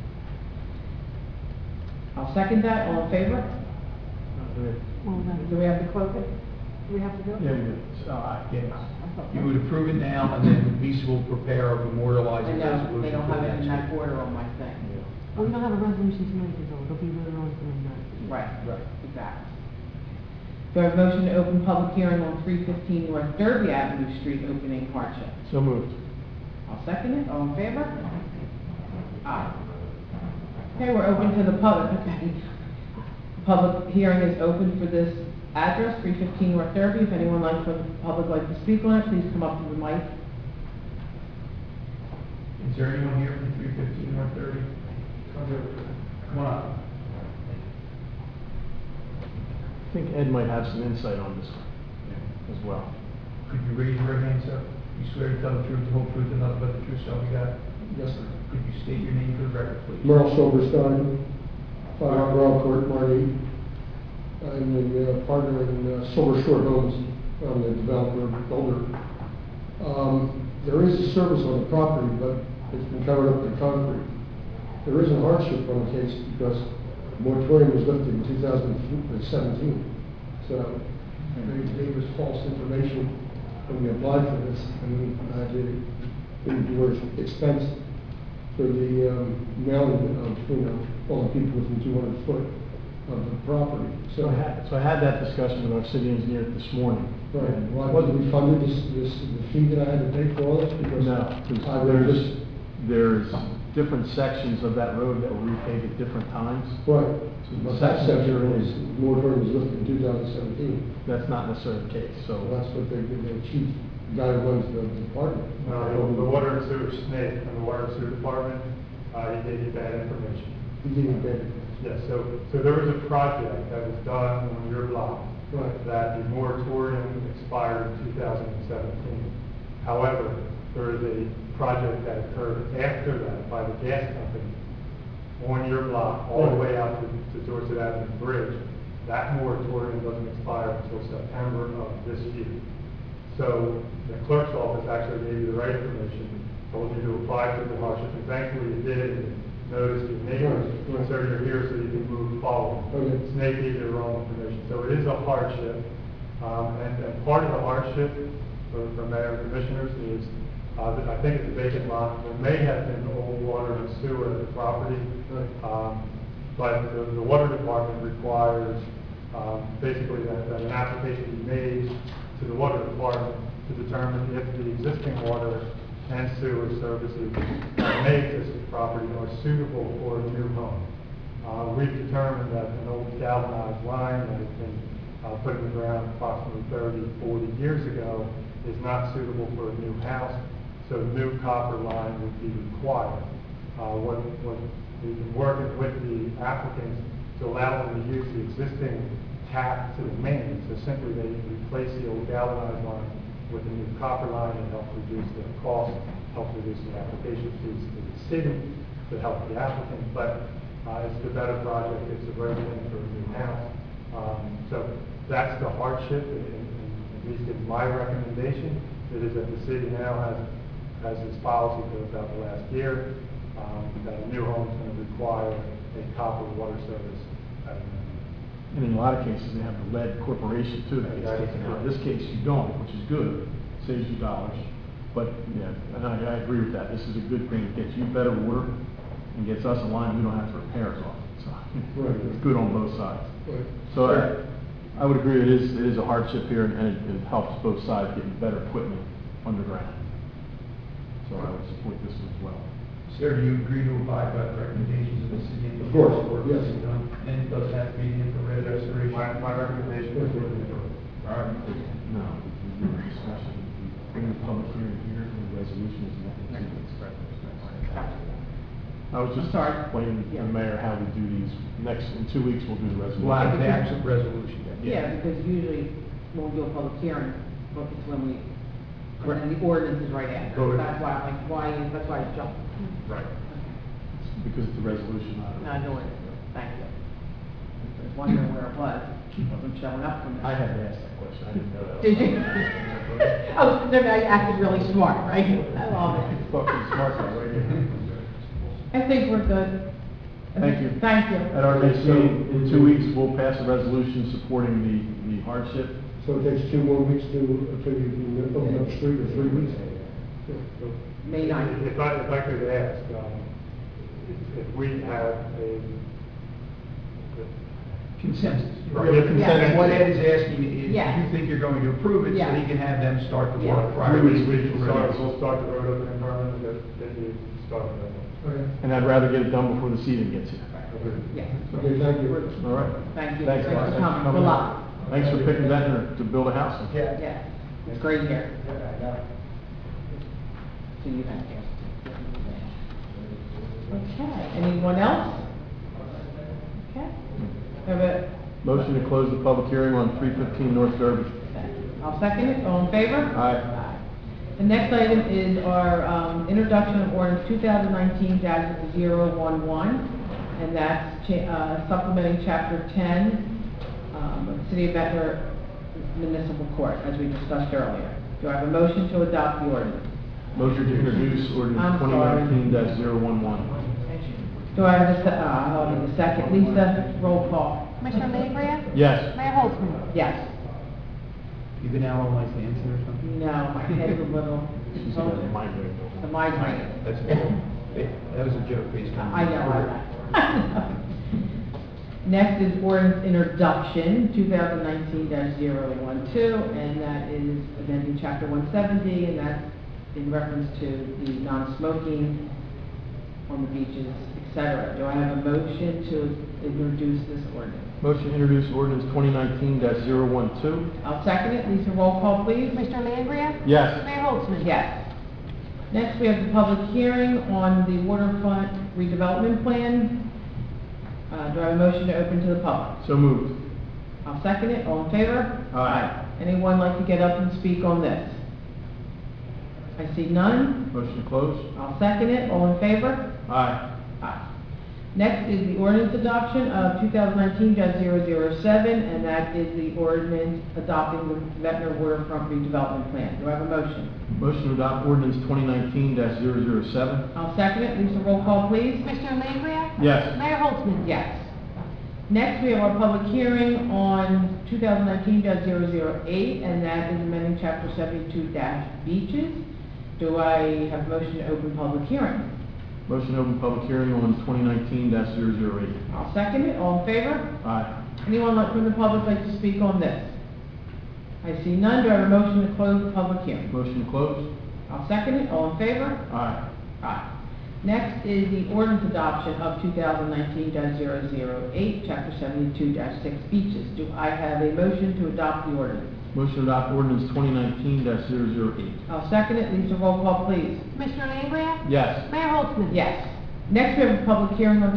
Speaker 1: I'll second that. All in favor?
Speaker 4: Yeah,
Speaker 1: Do we have to close it? Do we have to do it?
Speaker 4: you did.
Speaker 3: Yes. You would approve it now, and then Lisa will prepare a memorializing
Speaker 1: I know,
Speaker 3: resolution.
Speaker 1: they don't
Speaker 3: for
Speaker 1: have
Speaker 3: the
Speaker 1: it in
Speaker 3: next
Speaker 1: that
Speaker 3: week.
Speaker 1: order on my thing.
Speaker 2: We don't have a resolution tonight, so it'll be later on tonight.
Speaker 1: Right, exactly. Do I have a motion to open public hearing on 315 North Derby Avenue Street opening hardship?
Speaker 4: So moved.
Speaker 1: I'll second it. All in favor? Aye. Okay, we're open to the public. Okay. Public hearing is open for this address, 315 North Derby. If anyone from the public like to speak on it, please come up to the mic.
Speaker 3: Is there anyone here from 315 North 30? Come on up.
Speaker 4: I think Ed might have some insight on this one as well.
Speaker 3: Could you raise your hand, sir? You swear to tell the truth, the whole truth, and nothing but the truth, so help you God?
Speaker 12: Yes, sir.
Speaker 3: Could you state your name for the record, please?
Speaker 12: Merle Silverstein, 5 Royal Court, Marty. I'm the partner in Silver Shore Homes. I'm the developer, builder. There is a service on the property, but it's been covered up with concrete. There is a hardship on the case because the moratorium was lifted in 2017. So they gave us false information when we applied for this, and we had to endure expense for the mailing of, all the people within 200 foot of the property.
Speaker 4: So I had that discussion with our city engineer this morning.
Speaker 12: Right, well, wasn't we funded the fee that I had to pay for all this? Because
Speaker 4: No,
Speaker 12: I
Speaker 4: because
Speaker 12: would just,
Speaker 4: there's different sections of that road that were repaved at different times.
Speaker 12: right,
Speaker 4: So
Speaker 12: but
Speaker 4: the
Speaker 12: that
Speaker 4: section
Speaker 12: section
Speaker 4: you're
Speaker 12: was,
Speaker 4: in,
Speaker 12: moratorium was lifted in 2017.
Speaker 4: that's not necessarily the case,
Speaker 12: So
Speaker 4: so.
Speaker 12: that's what the chief guy who runs the department.
Speaker 10: The water and sewer snake and the water and sewer department, he gave you bad information.
Speaker 12: He didn't get it.
Speaker 10: Yes, so there was a project that was done on your block
Speaker 12: Right.
Speaker 10: that the moratorium expired in 2017. However, there is a project that occurred after that by the gas company on your block, all the way out to Dorset Avenue Bridge. That moratorium doesn't expire until September of this year. So the clerk's office actually gave you the right information, told you to apply for the hardship, and thankfully you did, and noticed your neighbors,
Speaker 12: Right.
Speaker 10: so you're here so you can move forward.
Speaker 12: Okay.
Speaker 10: Snake gave you the wrong information, so it is a hardship. And part of the hardship for mayor and commissioners is, that I think it's a vacant lot, there may have been old water and sewer at the property. But the water department requires, basically that an application be made to the water department to determine if the existing water and sewer services that may exist at the property are suitable for a new home. We've determined that an old galvanized line that has been put in the ground approximately 30, 40 years ago is not suitable for a new house, so new copper line would be required. What we've been working with the applicants to allow them to use the existing tap to the main, so simply they replace the old galvanized line with a new copper line and help reduce their cost, help reduce the application fees to the city, to help the applicant, but it's the better project, it's the right thing for a new house. So that's the hardship, and at least in my recommendation, it is that the city now has this policy for about the last year, that a new home is going to require a copper water service at a minimum.
Speaker 4: And in a lot of cases, they have the lead corporation too that gets taken out. In this case, you don't, which is good, saves you dollars. But, yeah, and I agree with that. This is a good thing. It gets you better water and gets us a line we don't have to repair as often. So
Speaker 12: Right.
Speaker 4: it's good on both sides.
Speaker 12: Right.
Speaker 4: So I would agree it is a hardship here, and it helps both sides getting better equipment underground. So I would support this as well.
Speaker 3: Sir, do you agree to abide by the recommendations of the city?
Speaker 12: Of course, yes.
Speaker 3: And it does have to be an infrared restoration?
Speaker 10: My recommendation is to do it.
Speaker 3: All right.
Speaker 4: No, we do a discussion, we bring the public hearing here, and the resolution is nothing to express. I was just
Speaker 1: Sorry.
Speaker 4: explaining to the mayor how we do these. In 2 weeks, we'll do the resolution.
Speaker 3: Well, the actual resolution.
Speaker 1: Yeah, because usually when we do a public hearing, it's when we,
Speaker 4: Correct.
Speaker 1: and the ordinance is right after.
Speaker 4: Go ahead.
Speaker 1: That's why, that's why I jumped.
Speaker 4: Right. Because it's a resolution,
Speaker 1: No,
Speaker 4: not
Speaker 1: I know it is. Thank you. I was wondering where it was. It wasn't showing up from
Speaker 4: I
Speaker 1: there.
Speaker 4: had to ask that question, I didn't know that.
Speaker 1: Did you? Oh, no, I acted really smart, right? I love it.
Speaker 4: Fucking smart guy, right here.
Speaker 1: I think we're good.
Speaker 4: Thank you.
Speaker 1: Thank you.
Speaker 4: At our next meeting, in 2 weeks, we'll pass a resolution supporting the hardship.
Speaker 12: So it takes 2 more weeks to you can open up the street, or 3 weeks?
Speaker 1: May 9th.
Speaker 10: If I could ask, if we have a
Speaker 3: Consensus.
Speaker 10: Right.
Speaker 3: Real
Speaker 10: Yeah.
Speaker 3: consensus. What Ed is asking is,
Speaker 1: Yeah.
Speaker 3: you think you're going to approve it, so
Speaker 1: Yeah.
Speaker 3: he can have them start the
Speaker 1: Yeah.
Speaker 3: work prior to
Speaker 10: we
Speaker 3: his
Speaker 10: can
Speaker 3: visual
Speaker 10: start,
Speaker 3: release.
Speaker 10: we'll start the road opening permit, that you start with
Speaker 12: Okay.
Speaker 4: And I'd rather get it done before the season gets here.
Speaker 10: that.
Speaker 1: Yes.
Speaker 12: Okay, thank you.
Speaker 4: All right?
Speaker 1: Thank you.
Speaker 4: Thanks,
Speaker 1: Thanks
Speaker 4: Mark.
Speaker 1: for coming. Good luck.
Speaker 4: Thanks for picking Ventnor to build a house.
Speaker 1: Yes, it's great here. So you have to. Okay, anyone else? Okay. Have a,
Speaker 4: Motion to close the public hearing on 315 North Derby.
Speaker 1: I'll second it, all in favor?
Speaker 4: Aye.
Speaker 1: The next item is our introduction of ordinance 2019-011, and that's supplementing Chapter 10 of the City of Ventnor Municipal Court, as we discussed earlier. Do I have a motion to adopt the ordinance?
Speaker 4: Motion to introduce ordinance
Speaker 1: I'm sorry.
Speaker 4: 2019-011.
Speaker 1: Do I have I'll need a second. Lisa, roll call.
Speaker 2: Commissioner Langria?
Speaker 4: Yes.
Speaker 2: Mayor Holtzman?
Speaker 1: Yes.
Speaker 3: You been out all night dancing or something?
Speaker 1: No, my head's a little,
Speaker 4: She's got a migraine.
Speaker 1: the migraine.
Speaker 3: That's, that was a joke based on.
Speaker 1: I know. Next is ordinance introduction, 2019-012, and that is amending chapter 170, and that's in reference to the non-smoking on the beaches, etc. Do I have a motion to introduce this ordinance?
Speaker 4: Motion to introduce ordinance 2019-012.
Speaker 1: I'll second it. Lisa, roll call, please.
Speaker 2: Commissioner Langria?
Speaker 4: Yes.
Speaker 2: Mayor Holtzman?
Speaker 1: Yes. Next, we have the public hearing on the waterfront redevelopment plan. Do I have a motion to open to the public?
Speaker 4: So moved.
Speaker 1: I'll second it. All in favor?
Speaker 4: Aye.
Speaker 1: Anyone like to get up and speak on this? I see none.
Speaker 4: Motion to close?
Speaker 1: I'll second it. All in favor?
Speaker 4: Aye.
Speaker 1: Aye. Next is the ordinance adoption of 2019-007, and that is the ordinance adopting the Ventnor Waterfront redevelopment plan. Do I have a motion?
Speaker 4: Motion to adopt ordinance 2019-007?
Speaker 1: I'll second it. Lisa, roll call, please.
Speaker 2: Commissioner Langria?
Speaker 4: Yes.
Speaker 2: Mayor Holtzman?
Speaker 1: Yes. Next, we have our public hearing on 2019-008, and that is amending Chapter 72-Beaches. Do I have a motion to open public hearing?
Speaker 4: Motion to open public hearing on 2019-008.
Speaker 1: I'll second it. All in favor?
Speaker 4: Aye.
Speaker 1: Anyone from the public like to speak on this? I see none. Do I have a motion to close the public hearing?
Speaker 4: Motion to close?
Speaker 1: I'll second it. All in favor?
Speaker 4: Aye.
Speaker 1: Aye. Next is the ordinance adoption of 2019-008, Chapter 72-6 Beaches. Do I have a motion to adopt the ordinance?
Speaker 4: Motion to adopt ordinance 2019-008.
Speaker 1: I'll second it. Lisa, roll call, please.
Speaker 2: Commissioner Langria?
Speaker 4: Yes.
Speaker 2: Mayor Holtzman?
Speaker 1: Yes. Next, we have a public hearing on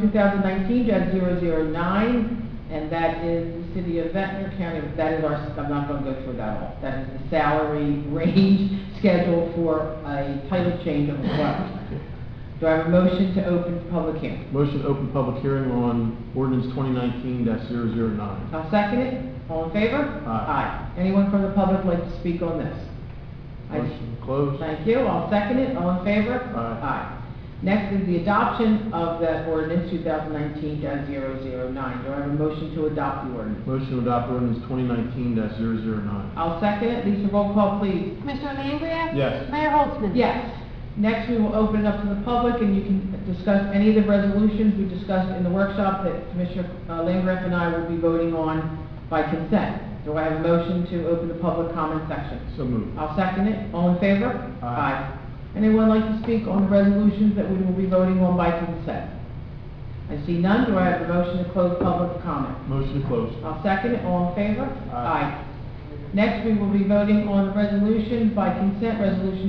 Speaker 1: 2019-009, and that is the City of Ventnor County. That is our, I'm not going to go through that all. That is the salary range schedule for a title change of the clerk. Do I have a motion to open public hearing?
Speaker 4: Motion to open public hearing on ordinance 2019-009.
Speaker 1: I'll second it. All in favor?
Speaker 4: Aye.
Speaker 1: Anyone from the public like to speak on this?
Speaker 4: Motion to close?
Speaker 1: Thank you. I'll second it. All in favor?
Speaker 4: Aye.
Speaker 1: Next is the adoption of that ordinance 2019-009. Do I have a motion to adopt the ordinance?
Speaker 4: Motion to adopt ordinance 2019-009.
Speaker 1: I'll second it. Lisa, roll call, please.
Speaker 2: Commissioner Langria?
Speaker 4: Yes.
Speaker 2: Mayor Holtzman?
Speaker 1: Yes. Next, we will open it up to the public, and you can discuss any of the resolutions we discussed in the workshop that Commissioner Langgraf and I will be voting on by consent. Do I have a motion to open the public comment section?
Speaker 4: So moved.
Speaker 1: I'll second it. All in favor?
Speaker 4: Aye.
Speaker 1: Anyone like to speak on the resolutions that we will be voting on by consent? I see none. Do I have a motion to close public comment?
Speaker 4: Motion to close?
Speaker 1: I'll second it. All in favor?
Speaker 4: Aye.
Speaker 1: Next, we will be voting on the resolutions by consent, Resolution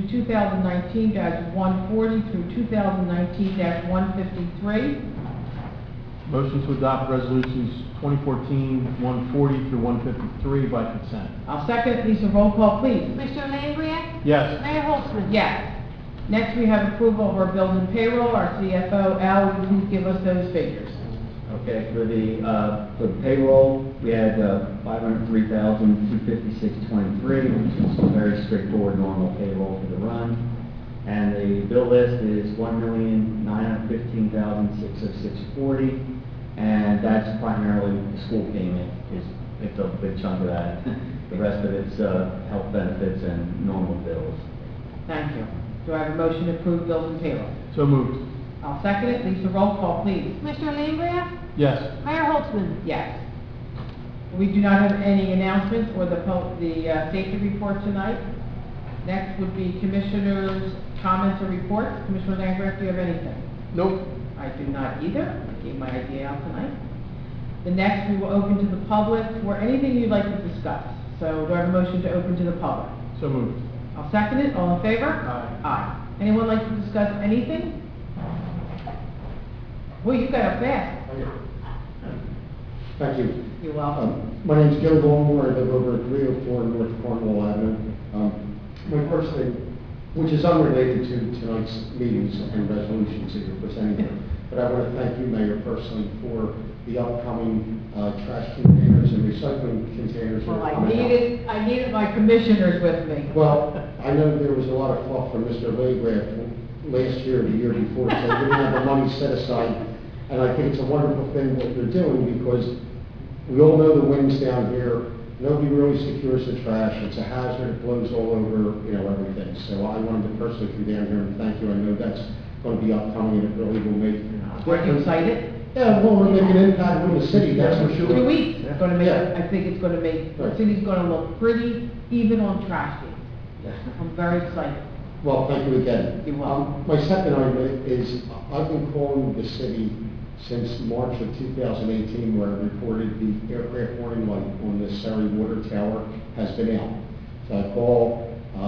Speaker 1: 2019-140 through 2019-153.
Speaker 4: Motion to adopt resolutions 2014-140 through 153 by consent.
Speaker 1: I'll second it. Lisa, roll call, please.
Speaker 2: Commissioner Langria?
Speaker 4: Yes.
Speaker 2: Mayor Holtzman?
Speaker 1: Yes. Next, we have approval of our bills and payroll. Our CFO, Al, will you please give us those figures?
Speaker 6: Okay, for the payroll, we had $503,256.23, which is a very straightforward, normal payroll for the run. And the bill list is $1,915,606.40, and that's primarily the school payment, it's a big chunk of that. The rest of it's health benefits and normal bills.
Speaker 1: Thank you. Do I have a motion to approve bills and payroll?
Speaker 4: So moved.
Speaker 1: I'll second it. Lisa, roll call, please.
Speaker 2: Commissioner Langria?
Speaker 4: Yes.
Speaker 2: Mayor Holtzman?
Speaker 1: Yes. We do not have any announcements or the safety report tonight. Next would be commissioners' comments or reports. Commissioner Langgraf, do you have anything?
Speaker 4: Nope.
Speaker 1: I do not either. I gave my idea out tonight. The next, we will open to the public for anything you'd like to discuss. So do I have a motion to open to the public?
Speaker 4: So moved.
Speaker 1: I'll second it. All in favor?
Speaker 4: Aye.
Speaker 1: Aye. Anyone like to discuss anything? Well, you got up fast.
Speaker 12: Thank you.
Speaker 1: You're welcome.
Speaker 12: My name's Joe Longmore. I live over at 304 North Cornwall Avenue. My first thing, which is unrelated to tonight's meetings and resolutions that you're presenting, but I want to thank you, Mayor, personally, for the upcoming trash containers and recycling containers. that
Speaker 1: Well,
Speaker 12: are
Speaker 1: I
Speaker 12: coming out.
Speaker 1: needed my commissioners with me.
Speaker 12: Well, I know there was a lot of fluff from Mr. Laygraf last year, the year before, so we didn't have the money set aside. And I think it's a wonderful thing what they're doing, because we all know the winds down here. Nobody really secures the trash. It's a hazard. It blows all over, everything. So I wanted to personally come down here and thank you. I know that's going to be upcoming, and it really will make a
Speaker 1: Are you
Speaker 12: difference.
Speaker 1: excited?
Speaker 12: Yeah, well, we're making an impact on the city, that's for sure.
Speaker 1: 2 weeks. It's going to make.
Speaker 12: Yeah.
Speaker 1: I think it's going to make the
Speaker 12: Right.
Speaker 1: city's going to look pretty, even on trash days. I'm very excited.
Speaker 12: Well, thank you again.
Speaker 1: You're welcome.
Speaker 12: My second item is, I've been calling the city since March of 2018, where I reported the aircraft warning light on the Surrey Water Tower has been out. So I call,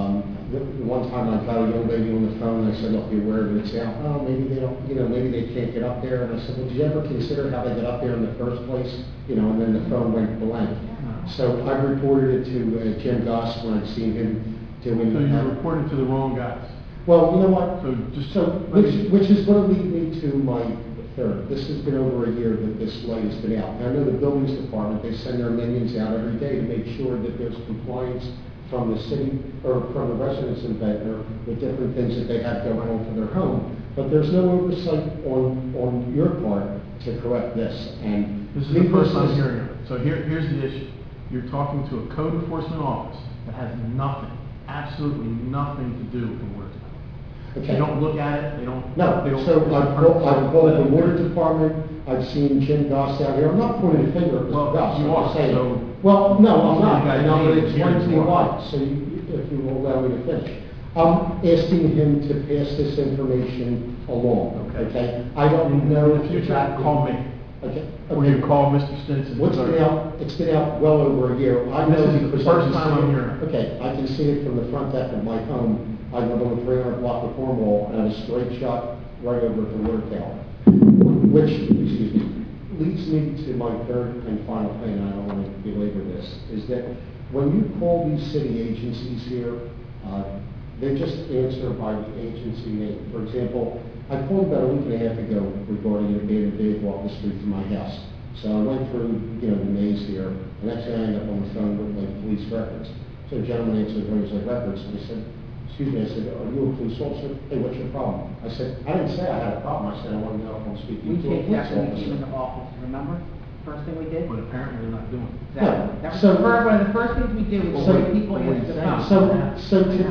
Speaker 12: the one time I got a young lady on the phone, and I said, look, be aware of it, it's out, oh, maybe they don't, maybe they can't get up there, and I said, well, did you ever consider how they got up there in the first place? And then the phone went blank. So I reported it to Jim Goss when I'd seen him doing.
Speaker 4: So you reported to the wrong guys.
Speaker 12: Well, you know what?
Speaker 4: So
Speaker 12: Which is going to lead me to my third. This has been over a year that this light has been out. I know the buildings department, they send their minions out every day to make sure that there's compliance from the city or from the residents in Ventnor with different things that they have going on for their home. But there's no oversight on your part to correct this. And
Speaker 4: this is the first time hearing of it. So here's the issue. You're talking to a code enforcement office that has nothing, absolutely nothing to do with the water department.
Speaker 12: Okay.
Speaker 4: They don't look at it, they don't.
Speaker 12: No, so I've called the water department, I've seen Jim Goss down here, I'm not pointing a finger at Mr. Goss,
Speaker 4: you
Speaker 12: I'm
Speaker 4: are,
Speaker 12: just saying.
Speaker 4: so-
Speaker 12: Well, no, I'm
Speaker 4: So
Speaker 12: not,
Speaker 4: you guys
Speaker 12: and I'm
Speaker 4: need
Speaker 12: going
Speaker 4: to
Speaker 12: to
Speaker 4: hear
Speaker 12: explain to you
Speaker 4: more.
Speaker 12: why, so if you will allow me to finish. I'm asking him to pass this information along, okay? I don't know.
Speaker 4: In the future, call me.
Speaker 12: Okay.
Speaker 4: Or you call Mr. Stinson.
Speaker 12: It's been out well over a year. I know
Speaker 4: This is the
Speaker 12: because
Speaker 4: first
Speaker 12: I can
Speaker 4: time
Speaker 12: see
Speaker 4: I'm
Speaker 12: it-
Speaker 4: hearing it.
Speaker 12: Okay, I can see it from the front deck of my home. I live on a 300 block of Cornwall, and I have a straight shot right over at the water tower. Which, excuse me, leads me to my third and final thing, and I don't want to belabor this, is that when you call these city agencies here, they just answer by the agency name. For example, I called about a week and a half ago regarding an abandoned vehicle off the street from my house. So I went through, the maze here, and actually I ended up on the phone with like police records. So the gentleman answered when he was like records, and I said, excuse me, I said, are you a police officer? Hey, what's your problem? I said, I didn't say I had a problem, I said, I want to know if I'm speaking
Speaker 1: We
Speaker 12: to a
Speaker 1: changed
Speaker 12: police
Speaker 1: that when we came
Speaker 12: officer.
Speaker 1: into office, remember? First thing we did?
Speaker 4: But apparently they're not doing it.
Speaker 1: That was
Speaker 12: so-
Speaker 1: one of the first things we did was
Speaker 12: So-
Speaker 1: when people answered the phone.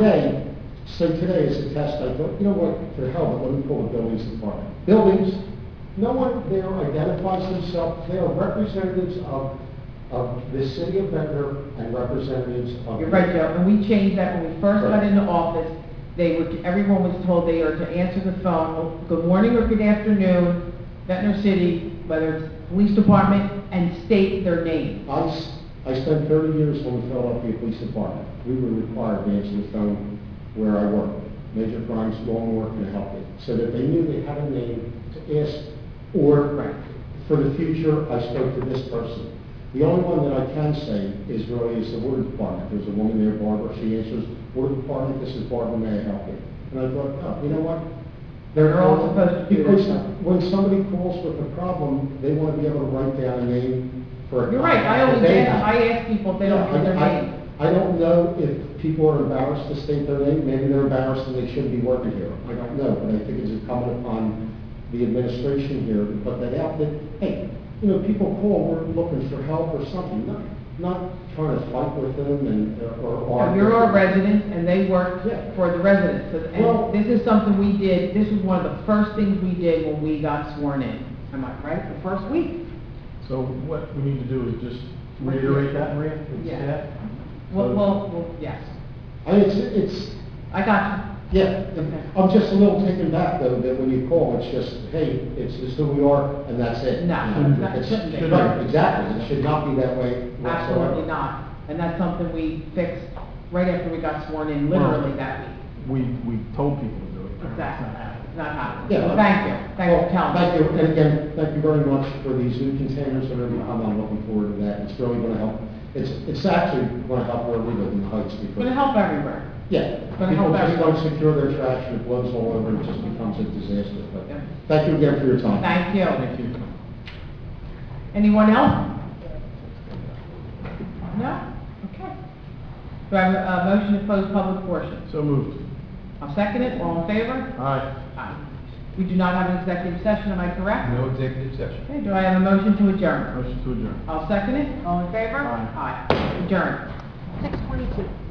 Speaker 12: So today as a test, I thought, you know what, for hell, but let me call the buildings department. Buildings, no one there identifies themselves, they are representatives of the city of Ventnor and representatives of.
Speaker 1: You're right, Joe, and we changed that when we first got into office. Everyone was told they are to answer the phone, good morning or good afternoon, Ventnor City, whether it's police department, and state their name.
Speaker 12: I spent 30 years on the Philadelphia Police Department. We were required to answer the phone where I worked. Major crimes, long work, and help it. So that they knew they had a name to ask, or for the future, I spoke to this person. The only one that I can say is really the water department. There's a woman there, Barbara, she answers, water department, this is Barbara, may I help you? And I thought, oh, you know what?
Speaker 1: They're all supposed to do
Speaker 12: Because
Speaker 1: that.
Speaker 12: when somebody calls with a problem, they want to be able to write down a name for a.
Speaker 1: You're right, I always
Speaker 12: contact that they
Speaker 1: ask,
Speaker 12: have.
Speaker 1: I ask people if they don't know their name.
Speaker 12: I don't know if people are embarrassed to state their name, maybe they're embarrassed and they shouldn't be working here. I don't know, but I think it's incumbent upon the administration here to put that out, that, hey, people call, we're looking for help or something, not trying to fight with them or
Speaker 1: So
Speaker 12: argue.
Speaker 1: you're our residents, and they work
Speaker 12: Yeah.
Speaker 1: for the residents. So-
Speaker 12: Well-
Speaker 1: And this is something we did, this was one of the first things we did when we got sworn in. Am I right? The first week?
Speaker 4: So what we need to do is just reiterate that, Maria? with
Speaker 1: Yeah.
Speaker 4: staff?
Speaker 1: Well, yes.
Speaker 12: It's,
Speaker 1: I got
Speaker 12: yeah, I'm just a little taken back though, that when you call, it's just, hey, it's who we are, and that's it.
Speaker 1: No, it shouldn't be.
Speaker 12: Right, exactly, it should not be that way
Speaker 1: you.
Speaker 12: whatsoever.
Speaker 1: Absolutely not. And that's something we fixed right after we got sworn in, literally that week.
Speaker 4: We told people to do it.
Speaker 1: Exactly.
Speaker 4: It's not happening.
Speaker 1: It's not happening.
Speaker 12: Yeah.
Speaker 1: So thank you. Thanks for
Speaker 12: Well,
Speaker 1: telling me.
Speaker 12: Thank you, and again, thank you very much for these new containers and everything. I'm looking forward to that. It's really gonna help. It's actually gonna help where we live in the Heights
Speaker 1: It's
Speaker 12: because.
Speaker 1: gonna help everywhere.
Speaker 12: Yeah,
Speaker 1: gonna
Speaker 12: people
Speaker 1: help
Speaker 12: just
Speaker 1: everyone.
Speaker 12: don't secure their trash and it blows all over and it just becomes a disaster. But
Speaker 1: Yeah.
Speaker 12: thank you again for your time.
Speaker 1: Thank you.
Speaker 4: Thank you.
Speaker 1: Anyone else? No? Okay. Do I have a motion to close public portion?
Speaker 4: So moved.
Speaker 1: I'll second it. All in favor?
Speaker 4: Aye.
Speaker 1: Aye. We do not have an executive session, am I correct?
Speaker 3: No executive session.
Speaker 1: Okay, do I have a motion to adjourn?
Speaker 4: Motion to adjourn.
Speaker 1: I'll second it. All in favor?
Speaker 4: Aye.
Speaker 1: Aye. Adjourn.
Speaker 2: 6:22.